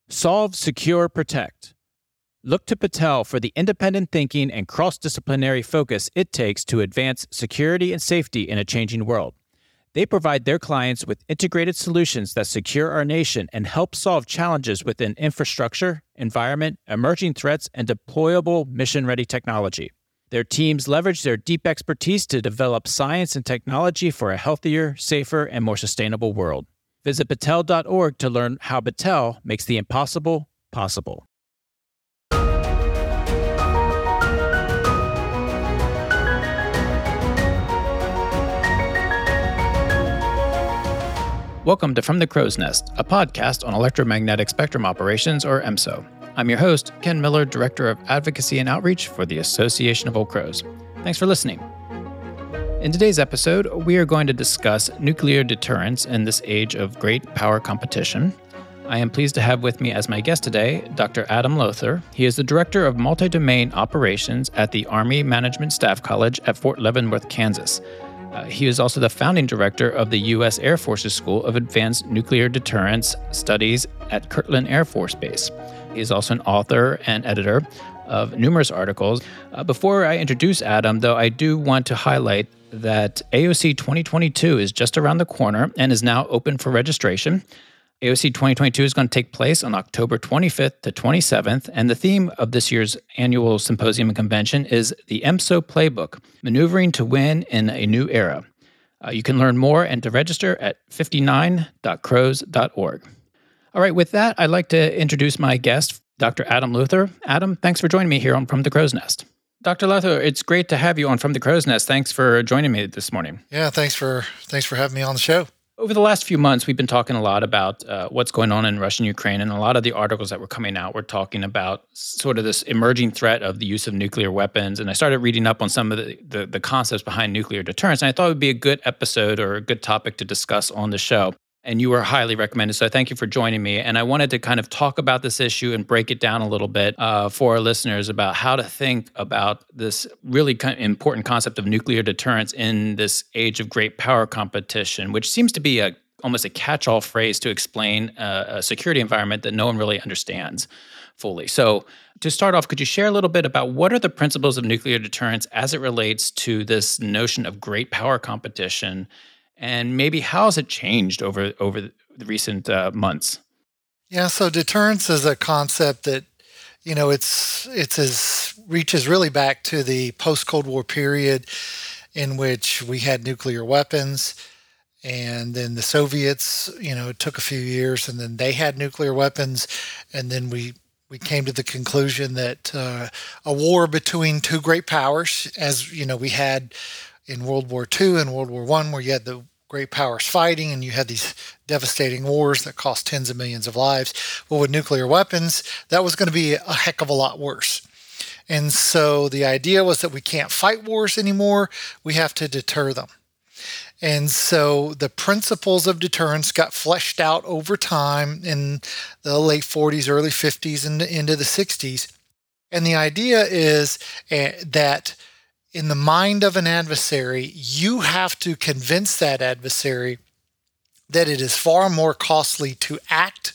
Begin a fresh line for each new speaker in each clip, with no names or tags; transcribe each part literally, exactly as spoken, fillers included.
Solve, secure, protect. Look to Patel for the independent thinking and cross-disciplinary focus it takes to advance security and safety in a changing world. They provide their clients with integrated solutions that secure our nation and help solve challenges within infrastructure, environment, emerging threats, and deployable mission-ready technology. Their teams leverage their deep expertise to develop science and technology for a healthier, safer, and more sustainable world. Visit Battelle dot org to learn how Battelle makes the impossible possible. Welcome to From the Crow's Nest, a podcast on electromagnetic spectrum operations, or E M S O. I'm your host, Ken Miller, Director of Advocacy and Outreach for the Association of Old Crows. Thanks for listening. In today's episode, we are going to discuss nuclear deterrence in this age of great power competition. I am pleased to have with me as my guest today, Doctor Adam Lowther. He is the Director of Multi-Domain Operations at the Army Management Staff College at Fort Leavenworth, Kansas. Uh, he is also the founding director of the U S Air Force's School of Advanced Nuclear Deterrence Studies at Kirtland Air Force Base. He is also an author and editor of numerous articles. Uh, before I introduce Adam, though, I do want to highlight that A O C twenty twenty-two is just around the corner and is now open for registration. A O C twenty twenty-two is going to take place on October twenty-fifth to twenty-seventh, and the theme of this year's annual symposium and convention is the E M S O Playbook, Maneuvering to Win in a New Era. Uh, you can learn more and to register at fifty-nine dot crows dot org. All right, with that, I'd like to introduce my guest, Doctor Adam Lowther. Adam, thanks for joining me here on From the Crow's Nest. Doctor Lowther, it's great to have you on From the Crow's Nest. Thanks for joining me this morning.
Yeah, thanks for thanks for having me on the show.
Over the last few months, we've been talking a lot about uh, what's going on in Russia and Ukraine, and a lot of the articles that were coming out were talking about sort of this emerging threat of the use of nuclear weapons. And I started reading up on some of the, the, the concepts behind nuclear deterrence, and I thought it would be a good episode or a good topic to discuss on the show. And you were highly recommended, so thank you for joining me. And I wanted to kind of talk about this issue and break it down a little bit uh, for our listeners about how to think about this really kind of important concept of nuclear deterrence in this age of great power competition, which seems to be a almost a catch-all phrase to explain uh, a security environment that no one really understands fully. So to start off, could you share a little bit about what are the principles of nuclear deterrence as it relates to this notion of great power competition? And maybe how has it changed over over the recent uh, months?
Yeah, so deterrence is a concept that, you know, it's it's as reaches really back to the post-Cold War period in which we had nuclear weapons, and then the Soviets, you know, it took a few years, and then they had nuclear weapons, and then we we came to the conclusion that uh, a war between two great powers, as you know, we had in World War Two and World War One, where you had the great powers fighting and you had these devastating wars that cost tens of millions of lives. Well, with nuclear weapons, that was going to be a heck of a lot worse. And so the idea was that we can't fight wars anymore. We have to deter them. And so the principles of deterrence got fleshed out over time in the late forties, early fifties, and into the sixties. And the idea is uh, that in the mind of an adversary, you have to convince that adversary that it is far more costly to act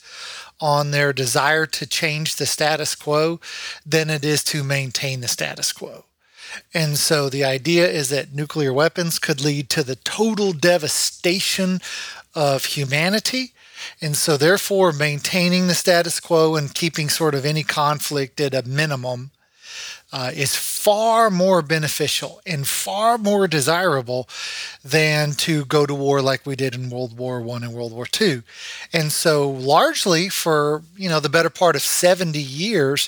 on their desire to change the status quo than it is to maintain the status quo. And so the idea is that nuclear weapons could lead to the total devastation of humanity. And so therefore, maintaining the status quo and keeping sort of any conflict at a minimum Uh, is far more beneficial and far more desirable than to go to war like we did in World War One and World War Two. And so largely for, you know, the better part of seventy years,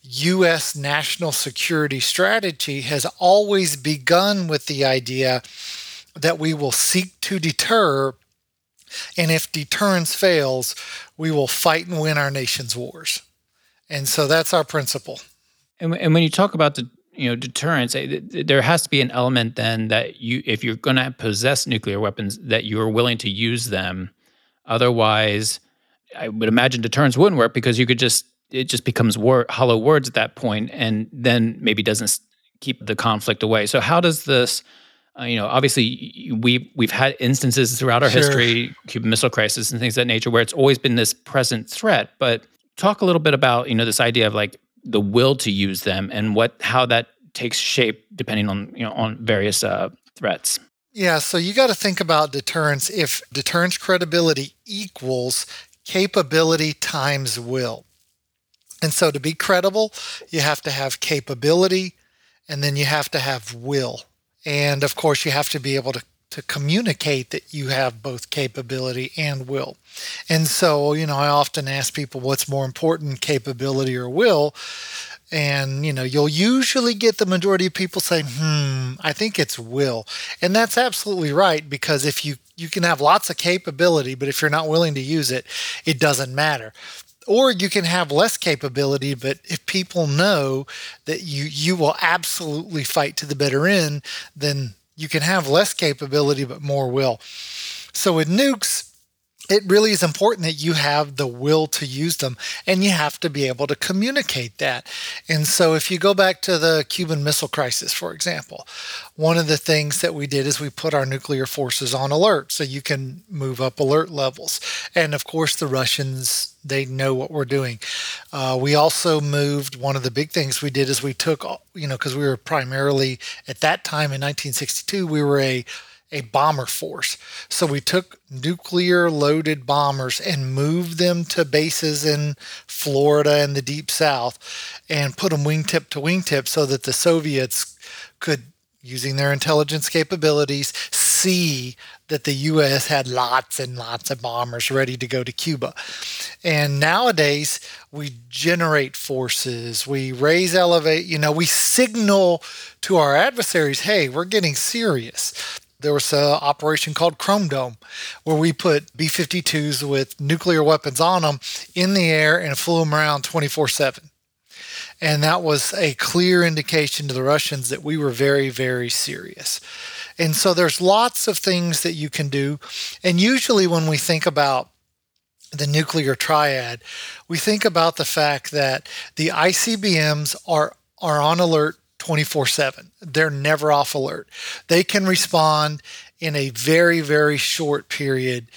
U S national security strategy has always begun with the idea that we will seek to deter, and if deterrence fails, we will fight and win our nation's wars. And so that's our principle.
And, and when you talk about the you know deterrence, there has to be an element then that you, if you're going to possess nuclear weapons, that you are willing to use them. Otherwise, I would imagine deterrence wouldn't work because you could just it just becomes word, hollow words at that point, and then maybe doesn't keep the conflict away. So how does this? Uh, you know, obviously we we've had instances throughout our
Sure.
history, Cuban Missile Crisis and things of that nature, where it's always been this present threat, but talk a little bit about, you know, this idea of like the will to use them and what how that takes shape depending on, you know, on various uh, threats.
Yeah, so you got to think about deterrence if deterrence credibility equals capability times will. And so to be credible, you have to have capability, and then you have to have will. And of course, you have to be able to, to communicate that you have both capability and will. And so, you know, I often ask people what's more important, capability or will? And, you know, you'll usually get the majority of people say, hmm, I think it's will. And that's absolutely right, because if you, you can have lots of capability, but if you're not willing to use it, it doesn't matter. Or you can have less capability, but if people know that you, you will absolutely fight to the bitter end, then you can have less capability, but more will. So with nukes, it really is important that you have the will to use them, and you have to be able to communicate that. And so if you go back to the Cuban Missile Crisis, for example, one of the things that we did is we put our nuclear forces on alert so you can move up alert levels. And of course, the Russians, they know what we're doing. Uh, we also moved, one of the big things we did is we took, you know, because we were primarily, at that time in nineteen sixty-two, we were a a bomber force. So we took nuclear loaded bombers and moved them to bases in Florida and the Deep South and put them wingtip to wingtip so that the Soviets could, using their intelligence capabilities, see that the U S had lots and lots of bombers ready to go to Cuba. And nowadays, we generate forces, we raise, elevate, you know, we signal to our adversaries, hey, we're getting serious. There was an operation called Chrome Dome where we put B fifty-twos with nuclear weapons on them in the air and flew them around twenty-four seven. And that was a clear indication to the Russians that we were very, very serious. And so there's lots of things that you can do. And usually when we think about the nuclear triad, we think about the fact that the I C B Ms are, are on alert twenty-four seven. They're never off alert. They can respond in a very, very short period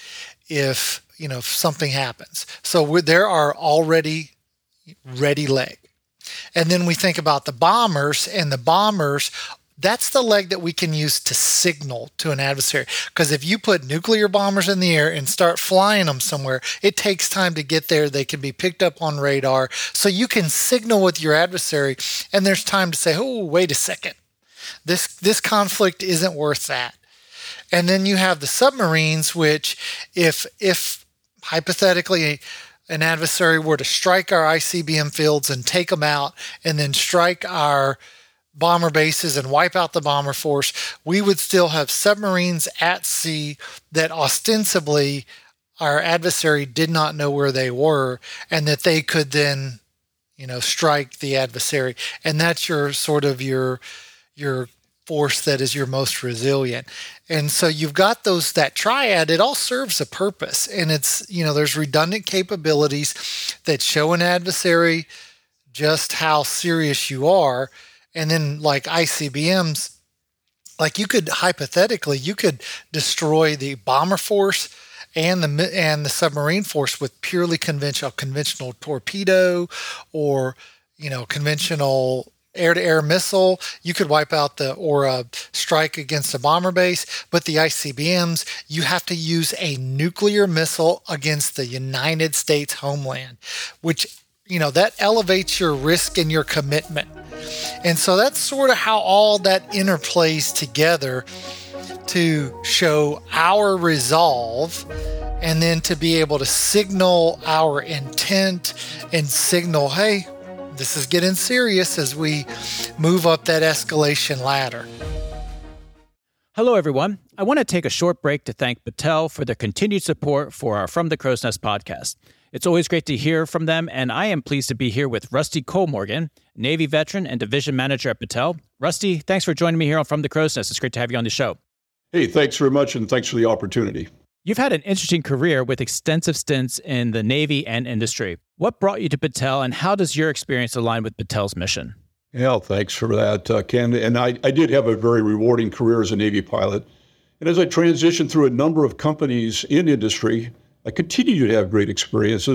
if, you know, if something happens. So we're, there are already ready leg. And then we think about the bombers, and the bombers, that's the leg that we can use to signal to an adversary. Because if you put nuclear bombers in the air and start flying them somewhere, it takes time to get there. They can be picked up on radar. So you can signal with your adversary, and there's time to say, oh, wait a second. This, this conflict isn't worth that. And then you have the submarines, which if, if hypothetically an adversary were to strike our I C B M fields and take them out, and then strike our bomber bases and wipe out the bomber force, we would still have submarines at sea that ostensibly our adversary did not know where they were, and that they could then, you know, strike the adversary. And that's your sort of your your force that is your most resilient. And so you've got those, that triad, it all serves a purpose. And it's, you know, there's redundant capabilities that show an adversary just how serious you are. And then like I C B Ms, like you could hypothetically, you could destroy the bomber force and the and the submarine force with purely conventional conventional torpedo or, you know, conventional air-to-air missile. You could wipe out the or a strike against a bomber base. But the I C B Ms, you have to use a nuclear missile against the United States homeland, which, you know, that elevates your risk and your commitment. And so that's sort of how all that interplays together to show our resolve, and then to be able to signal our intent and signal, hey, this is getting serious as we move up that escalation ladder.
Hello, everyone. I want to take a short break to thank Battelle for their continued support for our From the Crow's Nest podcast. It's always great to hear from them, and I am pleased to be here with Rusty Kollmorgen, Navy veteran and division manager at Battelle. Rusty, thanks for joining me here on From the Crow's Nest. It's great to have you on the show.
Hey, thanks very much, and thanks for the opportunity.
You've had an interesting career with extensive stints in the Navy and industry. What brought you to Battelle, and how does your experience align with Battelle's mission?
Yeah, thanks for that, uh, Ken. And I, I did have a very rewarding career as a Navy pilot. And as I transitioned through a number of companies in industry, I continue to have great experiences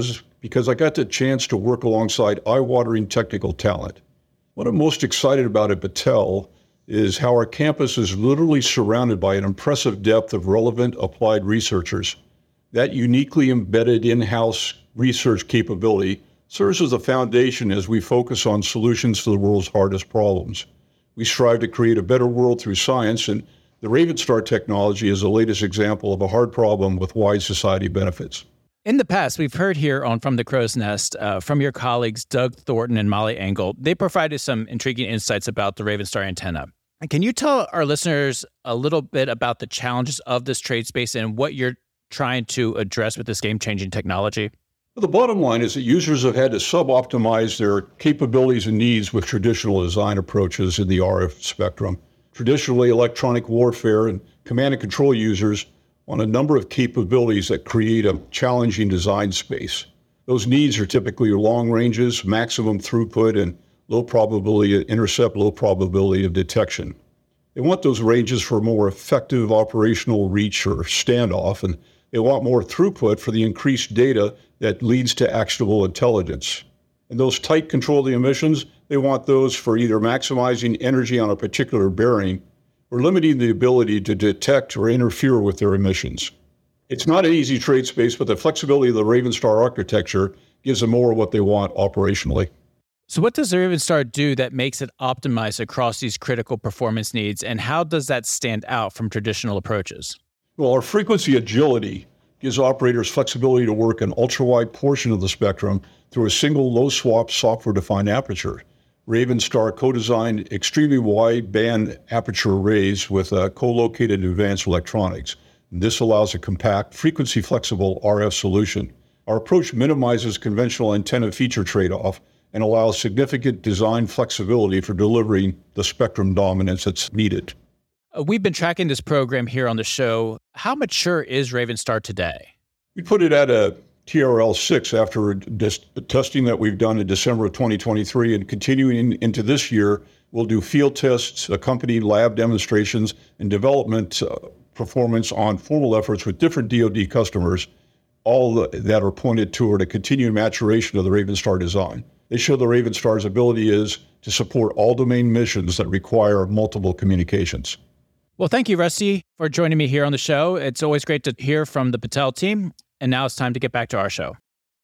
because I got the chance to work alongside eye-watering technical talent. What I'm most excited about at Battelle is how our campus is literally surrounded by an impressive depth of relevant applied researchers. That uniquely embedded in-house research capability serves as a foundation as we focus on solutions to the world's hardest problems. We strive to create a better world through science, and the Ravenstar technology is the latest example of a hard problem with wide society benefits.
In the past, we've heard here on From the Crow's Nest uh, from your colleagues Doug Thornton and Molly Engel. They provided some intriguing insights about the Ravenstar antenna. Can you tell our listeners a little bit about the challenges of this trade space and what you're trying to address with this game-changing technology?
Well, the bottom line is that users have had to sub-optimize their capabilities and needs with traditional design approaches in the R F spectrum. Traditionally, electronic warfare and command and control users on a number of capabilities that create a challenging design space. Those needs are typically long ranges, maximum throughput, and low probability of intercept, low probability of detection. They want those ranges for more effective operational reach or standoff, and they want more throughput for the increased data that leads to actionable intelligence. And those tight control of the emissions, they want those for either maximizing energy on a particular bearing or limiting the ability to detect or interfere with their emissions. It's not an easy trade space, but the flexibility of the Ravenstar architecture gives them more of what they want operationally.
So what does the Ravenstar do that makes it optimized across these critical performance needs, and how does that stand out from traditional approaches?
Well, our frequency agility gives operators flexibility to work an ultra-wide portion of the spectrum through a single low-swap software-defined aperture. Ravenstar co-designed extremely wide band aperture arrays with uh, co-located advanced electronics. This allows a compact, frequency-flexible R F solution. Our approach minimizes conventional antenna feature trade-off and allows significant design flexibility for delivering the spectrum dominance that's needed.
Uh, we've been tracking this program here on the show. How mature is Ravenstar today?
We put it at a T R L six after dis- testing that we've done in December of twenty twenty-three, and continuing into this year, we'll do field tests, accompanied lab demonstrations, and development uh, performance on formal efforts with different D O D customers, all the, that are pointed toward a continued maturation of the Ravenstar design. They show the Ravenstar's ability is to support all domain missions that require multiple communications.
Well, thank you, Rusty, for joining me here on the show. It's always great to hear from the Battelle team. And now it's time to get back to our show.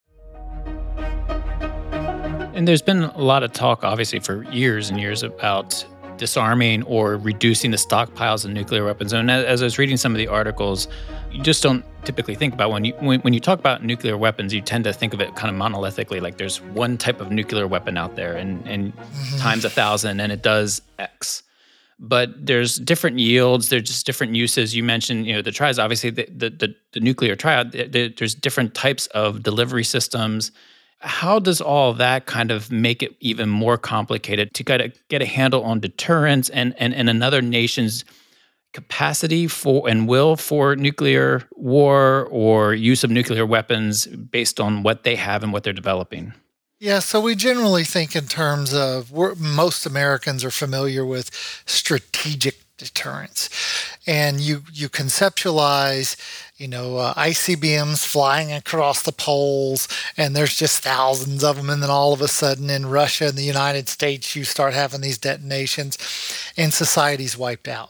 And there's been a lot of talk, obviously, for years and years about disarming or reducing the stockpiles of nuclear weapons. And as I was reading some of the articles, you just don't typically think about when you when, when you talk about nuclear weapons, you tend to think of it kind of monolithically, like there's one type of nuclear weapon out there and, and mm-hmm. times a thousand, and it does X. But there's different yields. There's just different uses. You mentioned, you know, the triads. Obviously, the the, the, the nuclear triad. The, the, there's different types of delivery systems. How does all that kind of make it even more complicated to kind of get a handle on deterrence and and, and another nation's capacity for and will for nuclear war or use of nuclear weapons based on what they have and what they're developing?
Yeah, so we generally think in terms of, we're, most Americans are familiar with strategic deterrence. And you, you conceptualize, you know, uh, I C B Ms flying across the poles, and there's just thousands of them. And then all of a sudden in Russia and the United States, you start having these detonations and society's wiped out.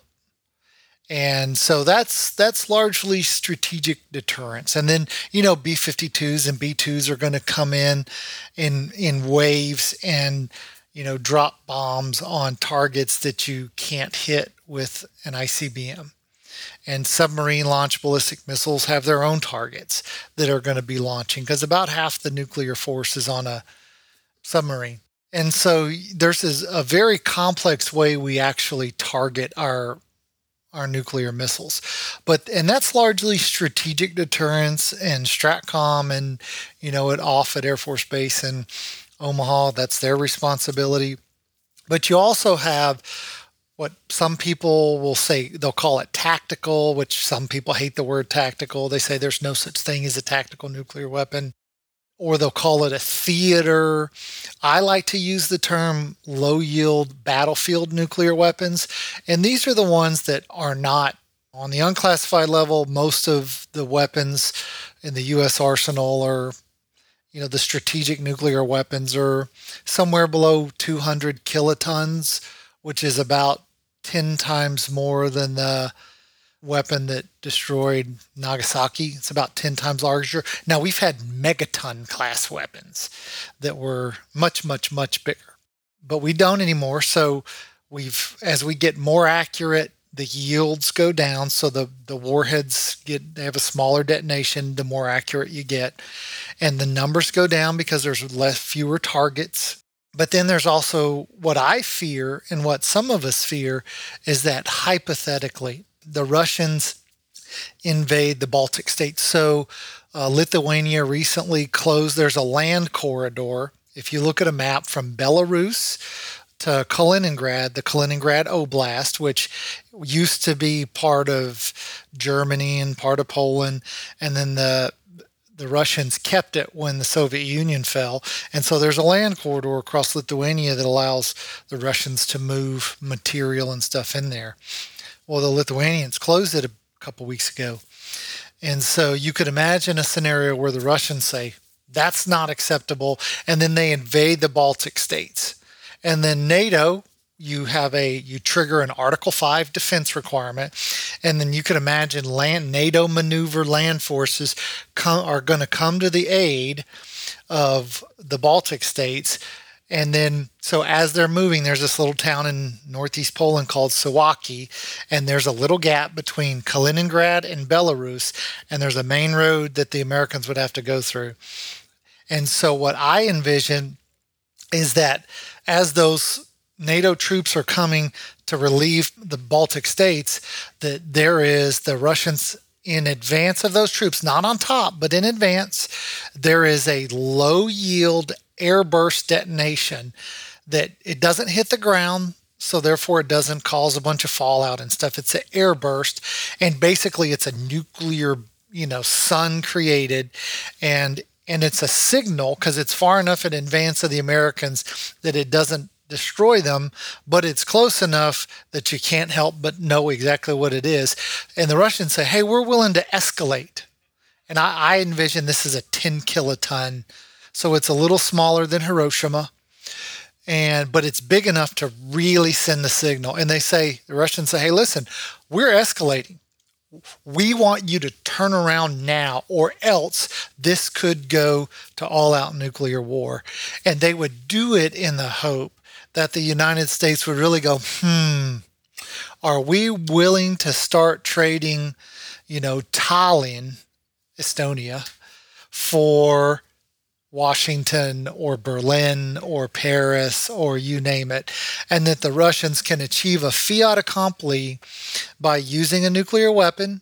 And so that's that's largely strategic deterrence. And then, you know, B fifty-twos and B twos are going to come in, in in waves and, you know, drop bombs on targets that you can't hit with an I C B M. And submarine launched ballistic missiles have their own targets that are going to be launching, because about half the nuclear force is on a submarine. And so there's this, a very complex way we actually target our our nuclear missiles. But, and that's largely strategic deterrence and STRATCOM and, you know, at Offutt Air Force Base in Omaha, that's their responsibility. But you also have what some people will say, they'll call it tactical, which some people hate the word tactical. They say there's no such thing as a tactical nuclear weapon. Or they'll call it a theater. I like to use the term low-yield battlefield nuclear weapons. And these are the ones that are not on the unclassified level. Most of the weapons in the U S arsenal are, You know, the strategic nuclear weapons are somewhere below two hundred kilotons, which is about ten times more than the weapon that destroyed Nagasaki. It's about ten times larger. Now, we've had megaton class weapons that were much, much, much bigger, but we don't anymore. So we've, as we get more accurate, the yields go down. So the, the warheads get, they have a smaller detonation, the more accurate you get. And the numbers go down because there's less, fewer targets. But then there's also what I fear, and what some of us fear, is that hypothetically, the Russians invade the Baltic states. So uh, Lithuania recently closed, there's a land corridor. If you look at a map from Belarus to Kaliningrad, the Kaliningrad Oblast, which used to be part of Germany and part of Poland, and then the the Russians kept it when the Soviet Union fell. And so there's a land corridor across Lithuania that allows the Russians to move material and stuff in there. Well, the Lithuanians closed it a couple weeks ago. And so you could imagine a scenario where the Russians say, that's not acceptable, and then they invade the Baltic states. And then NATO, you have a, you trigger an Article five defense requirement, and then you could imagine land, NATO maneuver land forces come, are going to come to the aid of the Baltic states. And then, so as they're moving, there's this little town in northeast Poland called Suwałki, and there's a little gap between Kaliningrad and Belarus, and there's a main road that the Americans would have to go through. And so what I envision is that as those NATO troops are coming to relieve the Baltic states, that there is the Russians in advance of those troops, not on top, but in advance, there is a low yield airburst detonation that it doesn't hit the ground, so therefore it doesn't cause a bunch of fallout and stuff. It's an airburst, and basically it's a nuclear, you know, sun created, and and it's a signal because it's far enough in advance of the Americans that it doesn't destroy them, but it's close enough that you can't help but know exactly what it is. And the Russians say, hey, we're willing to escalate. And I, I envision this is a ten kiloton. So it's a little smaller than Hiroshima, and but it's big enough to really send the signal. And they say, the Russians say, hey, listen, we're escalating. We want you to turn around now, or else this could go to all-out nuclear war. And they would do it in the hope that the United States would really go, hmm, are we willing to start trading, you know, Tallinn, Estonia, for Washington or Berlin or Paris or you name it, and that the Russians can achieve a fait accompli by using a nuclear weapon,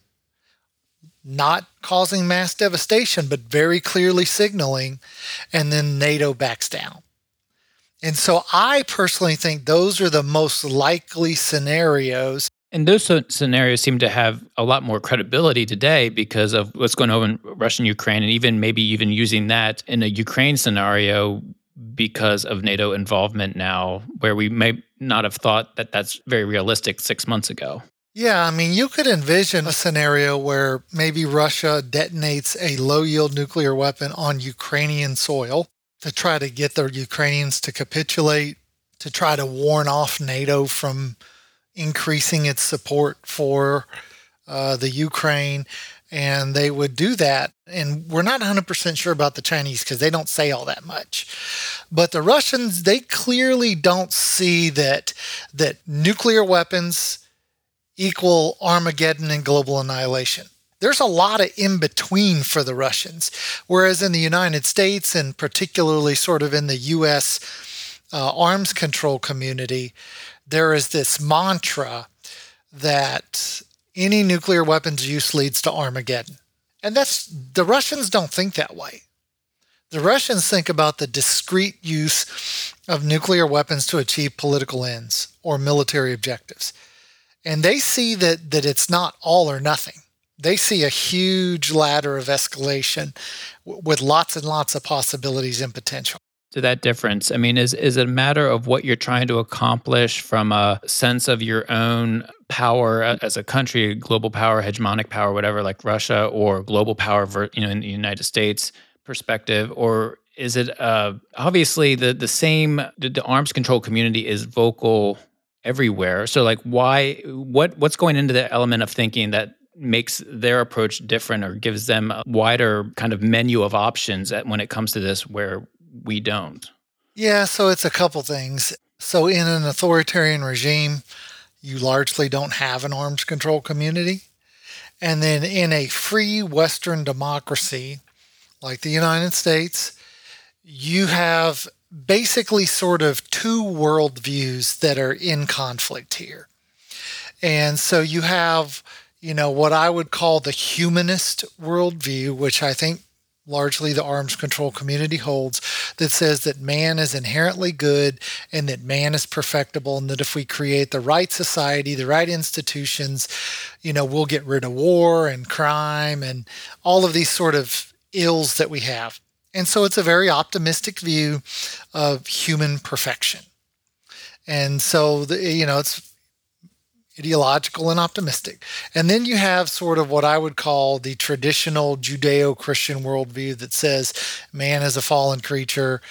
not causing mass devastation, but very clearly signaling, and then NATO backs down. And so I personally think those are the most likely scenarios.
And those so- scenarios seem to have a lot more credibility today because of what's going on in Russia and Ukraine, and even maybe even using that in a Ukraine scenario because of NATO involvement now, where we may not have thought that that's very realistic six months ago.
Yeah, I mean, you could envision a scenario where maybe Russia detonates a low-yield nuclear weapon on Ukrainian soil to try to get the Ukrainians to capitulate, to try to warn off NATO from increasing its support for uh, the Ukraine, and they would do that. And we're not one hundred percent sure about the Chinese because they don't say all that much. But the Russians, they clearly don't see that that nuclear weapons equal Armageddon and global annihilation. There's a lot of in between for the Russians, whereas in the United States, and particularly sort of in the U S uh, arms control community, there is this mantra that any nuclear weapons use leads to Armageddon. And that's, the Russians don't think that way. The Russians think about the discrete use of nuclear weapons to achieve political ends or military objectives. And they see that, that it's not all or nothing. They see a huge ladder of escalation w- with lots and lots of possibilities and potential.
To that difference, I mean, is is it a matter of what you're trying to accomplish from a sense of your own power as a country, global power, hegemonic power, whatever, like Russia, or global power, you know, in the United States perspective, or Is it uh, obviously the the same? The, the arms control community is vocal everywhere. So, like, why? What what's going into the element of thinking that makes their approach different or gives them a wider kind of menu of options at, when it comes to this, where we don't?
Yeah, so it's a couple things. So in an authoritarian regime, you largely don't have an arms control community. And then in a free Western democracy like the United States, you have basically sort of two worldviews that are in conflict here. And so you have, you know, what I would call the humanist worldview, which I think largely the arms control community holds, that says that man is inherently good and that man is perfectible, and that if we create the right society, the right institutions, you know, we'll get rid of war and crime and all of these sort of ills that we have. And so it's a very optimistic view of human perfection. And so, the, you know, it's ideological and optimistic. And then you have sort of what I would call the traditional Judeo-Christian worldview that says man is a fallen creature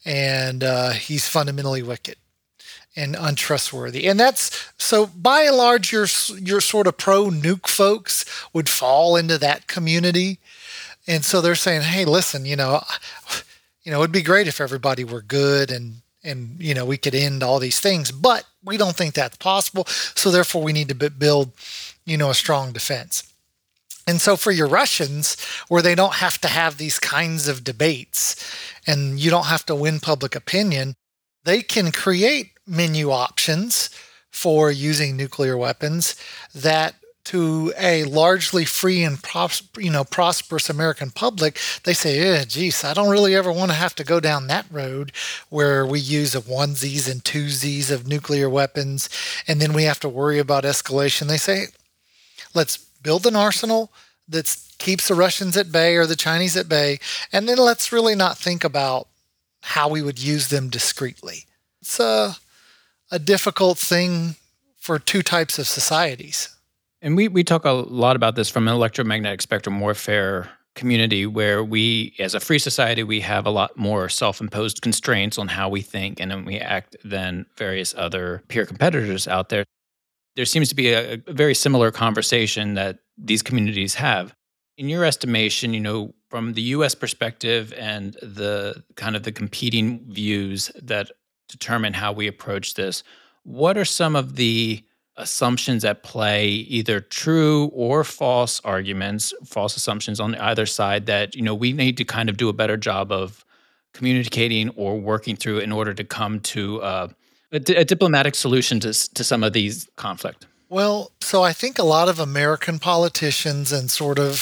and uh, he's fundamentally wicked and untrustworthy. And that's, so by and large, your, your sort of pro-nuke folks would fall into that community. And so they're saying, hey, listen, you know, you know, it'd be great if everybody were good and, and, you know, we could end all these things, but we don't think that's possible. So therefore we need to build, you know, a strong defense. And so for your Russians, where they don't have to have these kinds of debates and you don't have to win public opinion, they can create menu options for using nuclear weapons that, to a largely free and pros- you know prosperous American public, they say, yeah, geez, I don't really ever want to have to go down that road where we use a onesies and twosies of nuclear weapons, and then we have to worry about escalation. They say, let's build an arsenal that keeps the Russians at bay or the Chinese at bay, and then let's really not think about how we would use them discreetly. It's a, a difficult thing for two types of societies.
And we, we talk a lot about this from an electromagnetic spectrum warfare community, where we, as a free society, we have a lot more self-imposed constraints on how we think and then we act than various other peer competitors out there. There seems to be a, a very similar conversation that these communities have. In your estimation, you know, from the U S perspective and the kind of the competing views that determine how we approach this, what are some of the assumptions at play, either true or false arguments, false assumptions on either side, that, you know, we need to kind of do a better job of communicating or working through in order to come to uh, a, di- a diplomatic solution to to some of these conflict?
Well, so I think a lot of American politicians and sort of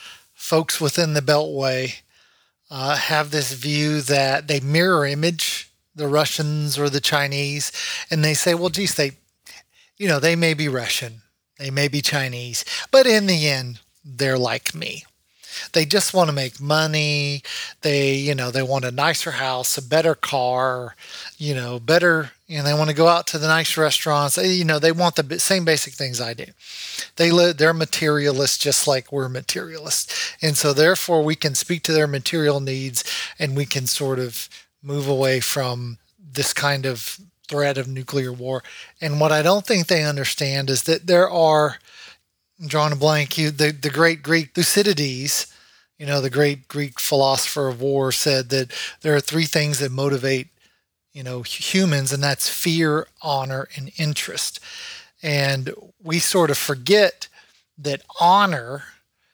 folks within the Beltway uh, have this view that they mirror image the Russians or the Chinese, and they say, well, geez, they You know, they may be Russian, they may be Chinese, but in the end, they're like me. They just want to make money. They, you know, they want a nicer house, a better car, you know, better, you know, they want to go out to the nice restaurants. You know, they want the same basic things I do. They live, they're materialists just like we're materialists. And so therefore we can speak to their material needs and we can sort of move away from this kind of threat of nuclear war. And what I don't think they understand is that there are, I'm drawing a blank, you, the, the great Greek Thucydides, you know, the great Greek philosopher of war, said that there are three things that motivate, you know, humans, and that's fear, honor, and interest. And we sort of forget that honor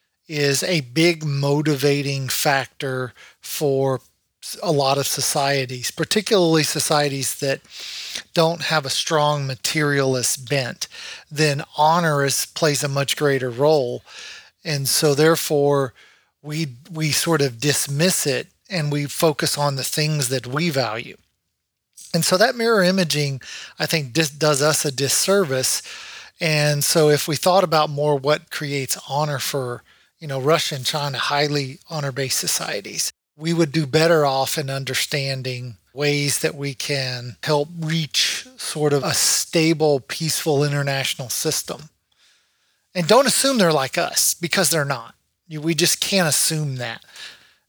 is a big motivating factor for a lot of societies, particularly societies that don't have a strong materialist bent. Then honor is, plays a much greater role. And so therefore we we sort of dismiss it and we focus on the things that we value. And so that mirror imaging, I think, dis- does us a disservice. And so if we thought about more what creates honor for, you know, Russia and China, highly honor-based societies, we would do better off in understanding ways that we can help reach sort of a stable, peaceful international system. And don't assume they're like us, because they're not. We just can't assume that.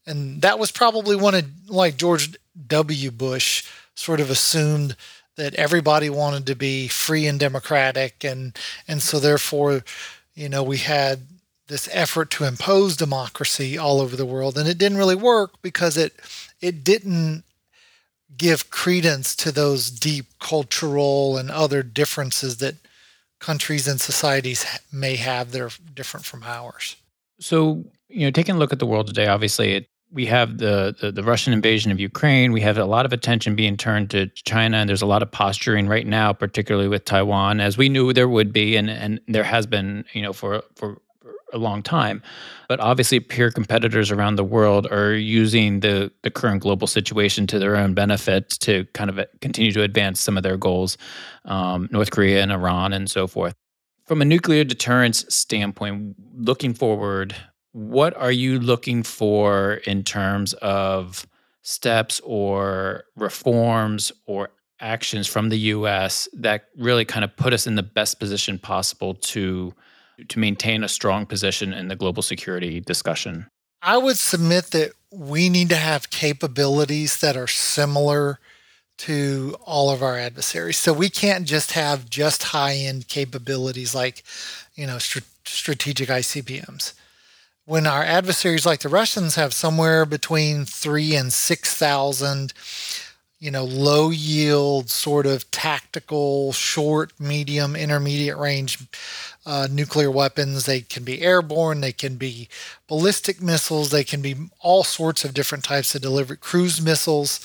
And that was probably one of, like George W. Bush sort of assumed that everybody wanted to be free and democratic. And, and so therefore, you know, we had this effort to impose democracy all over the world. And it didn't really work because it, it didn't give credence to those deep cultural and other differences that countries and societies may have that are different from ours.
So, you know, taking a look at the world today, obviously, it, we have the, the the Russian invasion of Ukraine. We have a lot of attention being turned to China, and there's a lot of posturing right now, particularly with Taiwan, as we knew there would be, and and there has been, you know, for for a long time. But obviously, peer competitors around the world are using the the current global situation to their own benefit to kind of continue to advance some of their goals, um, North Korea and Iran and so forth. From a nuclear deterrence standpoint, looking forward, what are you looking for in terms of steps or reforms or actions from the U S that really kind of put us in the best position possible to to maintain a strong position in the global security discussion?
I would submit that we need to have capabilities that are similar to all of our adversaries. So we can't just have just high-end capabilities like, you know, st- strategic I C B Ms. When our adversaries like the Russians have somewhere between three and six thousand, you know, low yield sort of tactical, short, medium, intermediate range uh, nuclear weapons. They can be airborne, they can be ballistic missiles, they can be all sorts of different types of delivery, cruise missiles.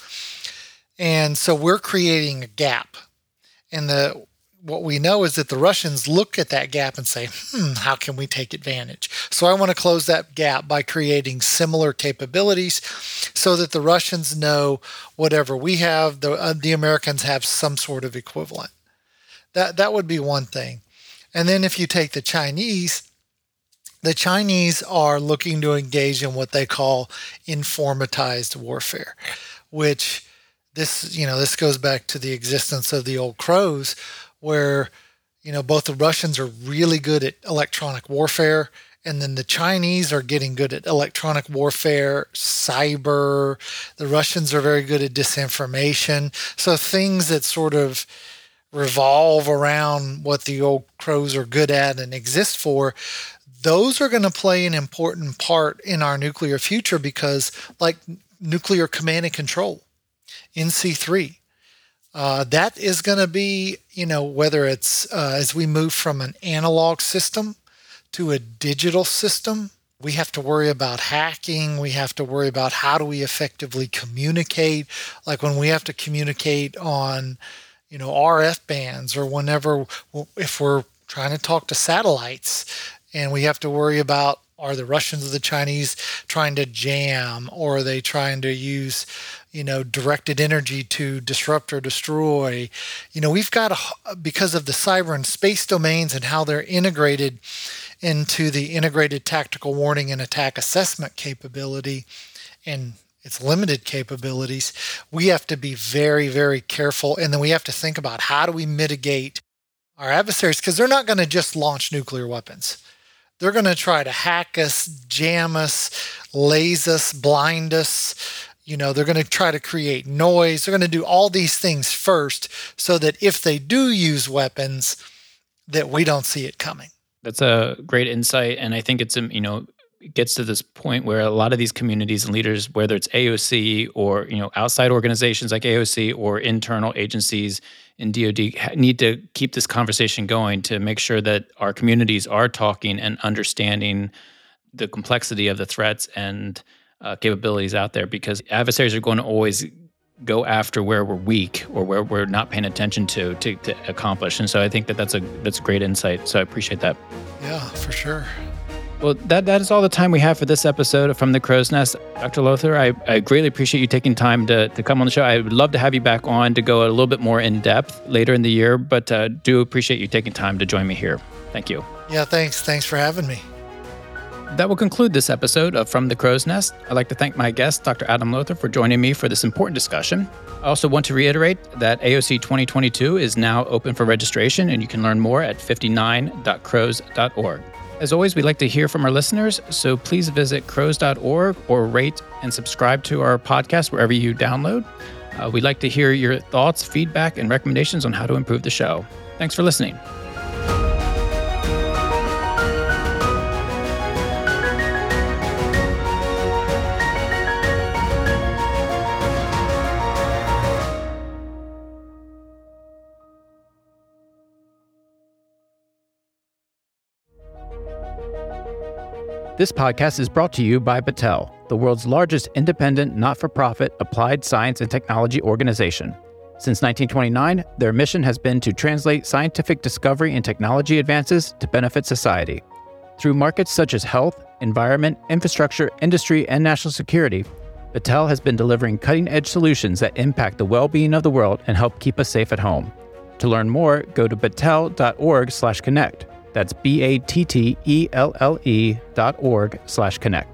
And so we're creating a gap. And the what we know is that the Russians look at that gap and say, hmm, how can we take advantage? So I want to close that gap by creating similar capabilities so that the Russians know whatever we have, the, uh, the Americans have some sort of equivalent. That, that would be one thing. And then if you take the Chinese, the Chinese are looking to engage in what they call informatized warfare, which this, you know, this goes back to the existence of the old crows, where, you know, both the Russians are really good at electronic warfare, and then the Chinese are getting good at electronic warfare, cyber. The Russians are very good at disinformation. So things that sort of revolve around what the old crows are good at and exist for, those are going to play an important part in our nuclear future because, like nuclear command and control, N C three, Uh, that is going to be, you know, whether it's uh, as we move from an analog system to a digital system, we have to worry about hacking. We have to worry about how do we effectively communicate. Like when we have to communicate on, you know, R F bands, or whenever, if we're trying to talk to satellites, and we have to worry about, are the Russians or the Chinese trying to jam, or are they trying to use, you know, directed energy to disrupt or destroy? You know, we've got, a, because of the cyber and space domains and how they're integrated into the integrated tactical warning and attack assessment capability and its limited capabilities, we have to be very, very careful. And then we have to think about how do we mitigate our adversaries, because they're not going to just launch nuclear weapons. They're going to try to hack us, jam us, laze us, blind us. You know, they're going to try to create noise. They're going to do all these things first so that if they do use weapons, that we don't see it coming.
That's a great insight. And I think it's, you know, it gets to this point where a lot of these communities and leaders, whether it's A O C or, you know, outside organizations like A O C or internal agencies in D O D, need to keep this conversation going to make sure that our communities are talking and understanding the complexity of the threats and uh, capabilities out there, because adversaries are going to always go after where we're weak or where we're not paying attention to, to to accomplish. And so I think that that's a that's a great insight. So I appreciate that.
Yeah, for sure.
Well, that that is all the time we have for this episode of From the Crow's Nest. Doctor Lothar, I, I greatly appreciate you taking time to, to come on the show. I would love to have you back on to go a little bit more in depth later in the year, but uh, do appreciate you taking time to join me here. Thank you.
Yeah, thanks. Thanks for having me.
That will conclude this episode of From the Crow's Nest. I'd like to thank my guest, Doctor Adam Lothar, for joining me for this important discussion. I also want to reiterate that A O C twenty twenty-two is now open for registration, and you can learn more at fifty-nine dot crows dot org. As always, we'd like to hear from our listeners, so please visit crows dot org or rate and subscribe to our podcast wherever you download. Uh, we'd like to hear your thoughts, feedback, and recommendations on how to improve the show. Thanks for listening. This podcast is brought to you by Battelle, the world's largest independent, not-for-profit applied science and technology organization. Since nineteen twenty-nine, their mission has been to translate scientific discovery and technology advances to benefit society. Through markets such as health, environment, infrastructure, industry, and national security, Battelle has been delivering cutting-edge solutions that impact the well-being of the world and help keep us safe at home. To learn more, go to battelle dot org slash connect. That's B A T T E L L E dot org slash connect.